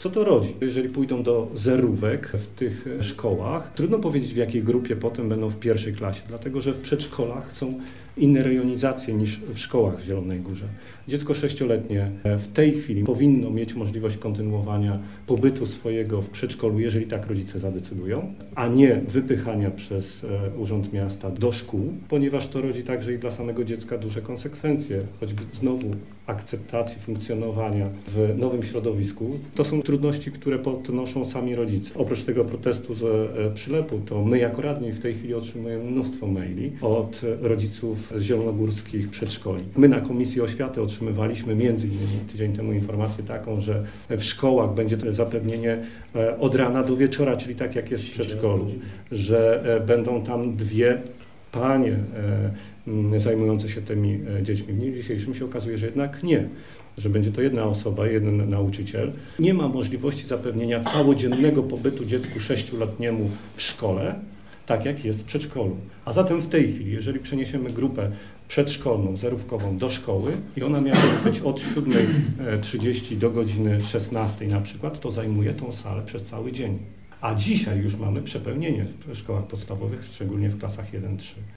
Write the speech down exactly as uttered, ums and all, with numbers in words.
Co to rodzi? Jeżeli pójdą do zerówek w tych szkołach, trudno powiedzieć, w jakiej grupie potem będą w pierwszej klasie, dlatego że w przedszkolach są inne rejonizacje niż w szkołach w Zielonej Górze. Dziecko sześcioletnie w tej chwili powinno mieć możliwość kontynuowania pobytu swojego w przedszkolu, jeżeli tak rodzice zadecydują, a nie wypychania przez Urząd Miasta do szkół, ponieważ to rodzi także i dla samego dziecka duże konsekwencje, choćby znowu akceptacji funkcjonowania w nowym środowisku. To są trudności, które podnoszą sami rodzice. Oprócz tego protestu z przylepu, to my jako radni w tej chwili otrzymujemy mnóstwo maili od rodziców zielonogórskich przedszkoli. My na Komisji Oświaty otrzymywaliśmy między innymi tydzień temu informację taką, że w szkołach będzie to zapewnienie od rana do wieczora, czyli tak jak jest w przedszkolu, że będą tam dwie panie zajmujące się tymi dziećmi. W dniu dzisiejszym się okazuje, że jednak nie, że będzie to jedna osoba, jeden nauczyciel. Nie ma możliwości zapewnienia całodziennego pobytu dziecku sześcioletniemu w szkole, tak jak jest w przedszkolu. A zatem w tej chwili, jeżeli przeniesiemy grupę przedszkolną, zerówkową do szkoły i ona miała być od siódmej trzydzieści do godziny szesnastej na przykład, to zajmuje tą salę przez cały dzień. A dzisiaj już mamy przepełnienie w szkołach podstawowych, szczególnie w klasach jeden trzy.